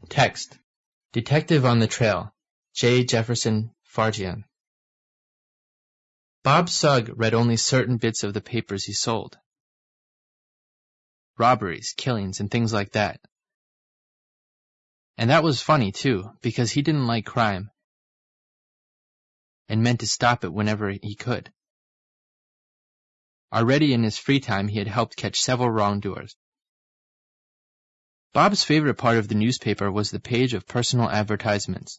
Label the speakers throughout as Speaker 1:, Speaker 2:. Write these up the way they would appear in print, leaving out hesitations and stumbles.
Speaker 1: Text. Detective on the Trail, J. Jefferson Farjian. Bob Sugg read only certain bits of the papers he sold. Robberies, killings, and things like that. And that was funny, too, because he didn't like crime and meant to stop it whenever he could. Already in his free time, he had helped catch several wrongdoers. Bob's favorite part of the newspaper was the page of personal advertisements.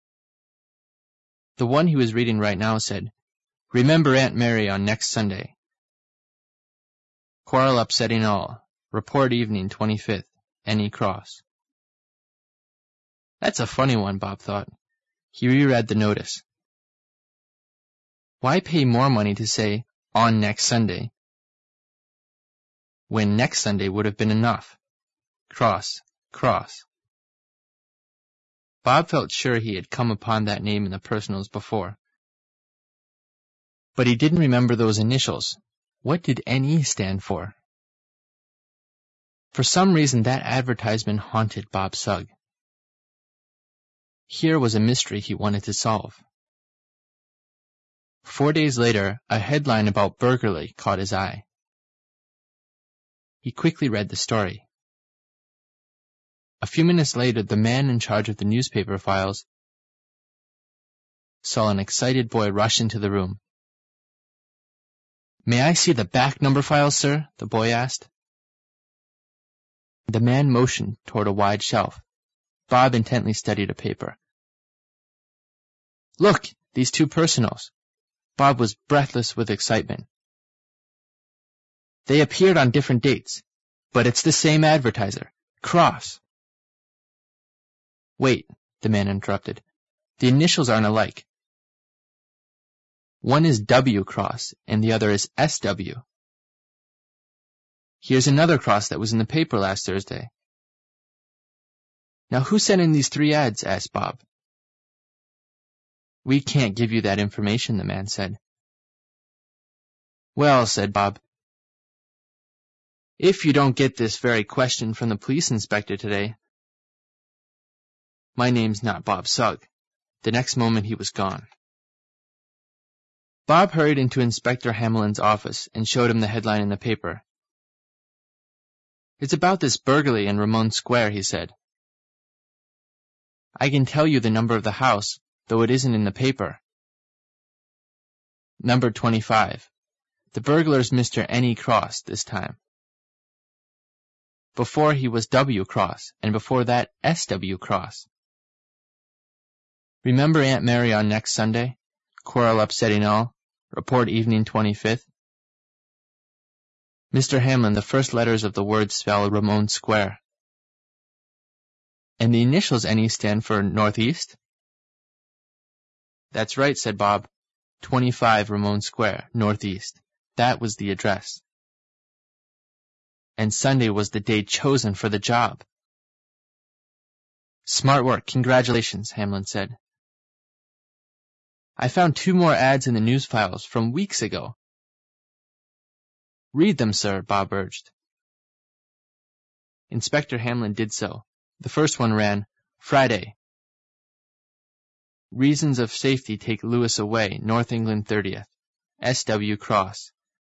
Speaker 1: The one he was reading right now said, "Remember Aunt Mary on next Sunday. Quarrel upsetting all. Report evening 25th. Any Cross." That's a funny one, Bob thought. He reread the notice. Why pay more money to say, "on next Sunday," when next Sunday would have been enough? Cross, Cross. Bob felt sure he had come upon that name in the personals before. But he didn't remember those initials. What did NE stand for? For some reason, that advertisement haunted Bob Sugg. Here was a mystery he wanted to solve. 4 days later, a headline about burglary caught his eye. He quickly read the story. A few minutes later, the man in charge of the newspaper files saw an excited boy rush into the room. "May I see the back number files, sir?" the boy asked. The man motioned toward a wide shelf. Bob intently studied a paper. "Look, these two personals." Bob was breathless with excitement. "They appeared on different dates, but it's the same advertiser, Cross." "Wait," the man interrupted. "The initials aren't alike. One is W. Cross and the other is SW. Here's another Cross that was in the paper last Thursday." "Now who sent in these 3 ads?" asked Bob. "We can't give you that information," the man said. "Well," said Bob, "if you don't get this very question from the police inspector today, my name's not Bob Sugg." The next moment he was gone. Bob hurried into Inspector Hamlin's office and showed him the headline in the paper. "It's about this burglary in Ramon Square," he said. "I can tell you the number of the house, though it isn't in the paper. Number 25. The burglar's Mr. N.E. Cross this time. Before he was W. Cross, and before that S.W. Cross. Remember Aunt Mary on next Sunday? Quarrel upsetting all. Report evening 25th. Mr. Hamlin, the first letters of the word spell Ramon Square. And the initials NE stand for Northeast?" "That's right," said Bob. 25 Ramon Square, Northeast. That was the address. And Sunday was the day chosen for the job. "Smart work. Congratulations," Hamlin said. "I found 2 more ads in the news files from weeks ago." "Read them, sir," Bob urged. Inspector Hamlin did so. The first one ran, "Friday. Reasons of safety take Lewis away, North England 30th. S.W. Cross."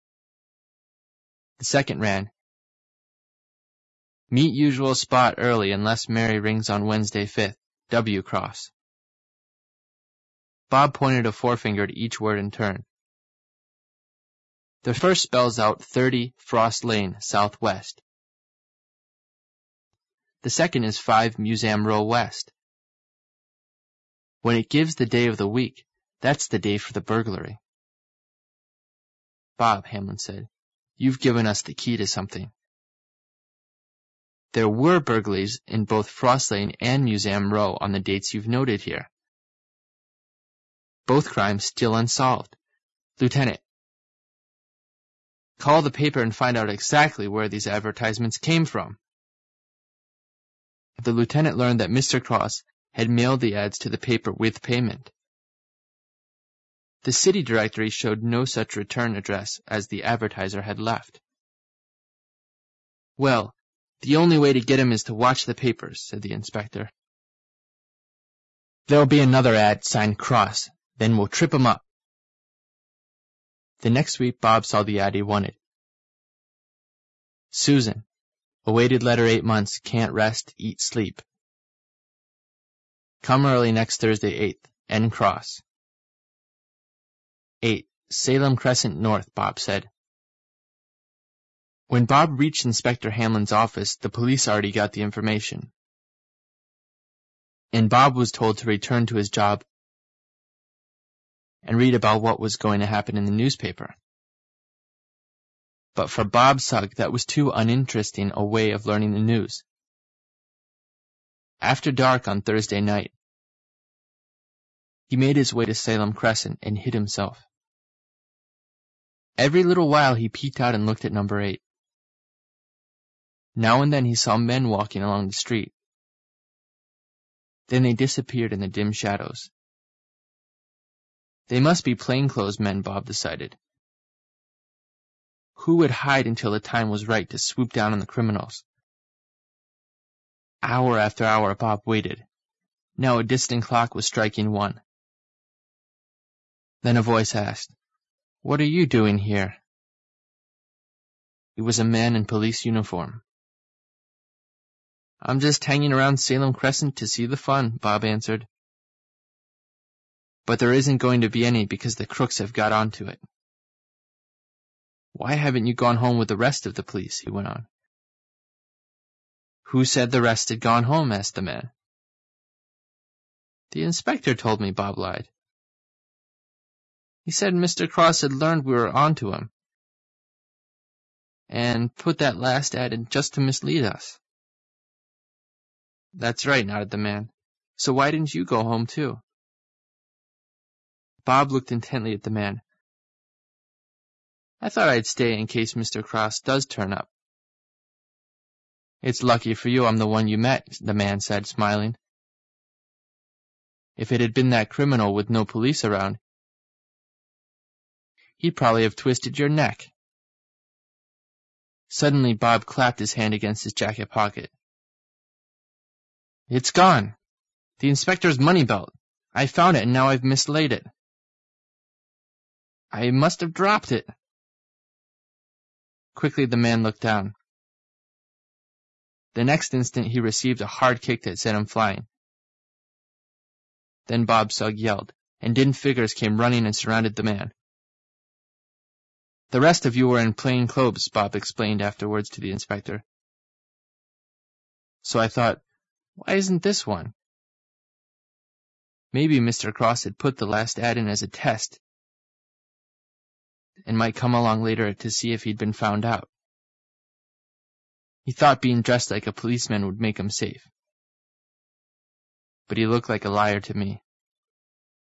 Speaker 1: The second ran, "Meet usual spot early unless Mary rings on Wednesday 5th. W. Cross." Bob pointed a forefinger to each word in turn. The first spells out 30 Frost Lane, Southwest. The second is 5 Museum Row West. When it gives the day of the week, that's the day for the burglary. "Bob," Hamlin said, "you've given us the key to something. There were burglaries in both Frost Lane and Museum Row on the dates you've noted here. Both crimes still unsolved. Lieutenant, call the paper and find out exactly where these advertisements came from." The lieutenant learned that Mr. Cross had mailed the ads to the paper with payment. The city directory showed no such return address as the advertiser had left. "Well, the only way to get him is to watch the papers," said the inspector. There'll be another ad signed Cross, then we'll trip 'em up. The next week Bob saw the ad he wanted. Susan, awaited letter 8 months, can't rest, eat, sleep. Come early next Thursday 8th, N Cross. 8, Salem Crescent North, Bob said. When Bob reached Inspector Hamlin's office, the police already got the information, and Bob was told to return to his job and read about what was going to happen in the newspaper. But for Bob Sugg, that was too uninteresting a way of learning the news. After dark on Thursday night, he made his way to Salem Crescent and hid himself. Every little while he peeked out and looked at number 8. Now and then he saw men walking along the street. Then they disappeared in the dim shadows. They must be plainclothes men, Bob decided. Who would hide until the time was right to swoop down on the criminals? Hour after hour Bob waited. Now a distant clock was striking 1. Then a voice asked, "What are you doing here?" It was a man in police uniform. "I'm just hanging around Salem Crescent to see the fun," Bob answered. "But there isn't going to be any because the crooks have got onto it." "Why haven't you gone home with the rest of the police?" he went on. "Who said the rest had gone home?" asked the man. "The inspector told me," Bob lied. "He said Mr. Cross had learned we were onto him and put that last ad in just to mislead us." "That's right," nodded the man. "So why didn't you go home too?" Bob looked intently at the man. "I thought I'd stay in case Mr. Cross does turn up." "It's lucky for you I'm the one you met," the man said, smiling. "If it had been that criminal with no police around, he'd probably have twisted your neck." Suddenly Bob clapped his hand against his jacket pocket. "It's gone! The inspector's money belt! I found it and now I've mislaid it. I must have dropped it." Quickly the man looked down. The next instant he received a hard kick that sent him flying. Then Bob Sugg yelled, and 10 figures came running and surrounded the man. "The rest of you were in plain clothes," Bob explained afterwards to the inspector. "So I thought, why isn't this one?" Maybe Mr. Cross had put the last ad in as a test and might come along later to see if he'd been found out. He thought being dressed like a policeman would make him safe. But he looked like a liar to me.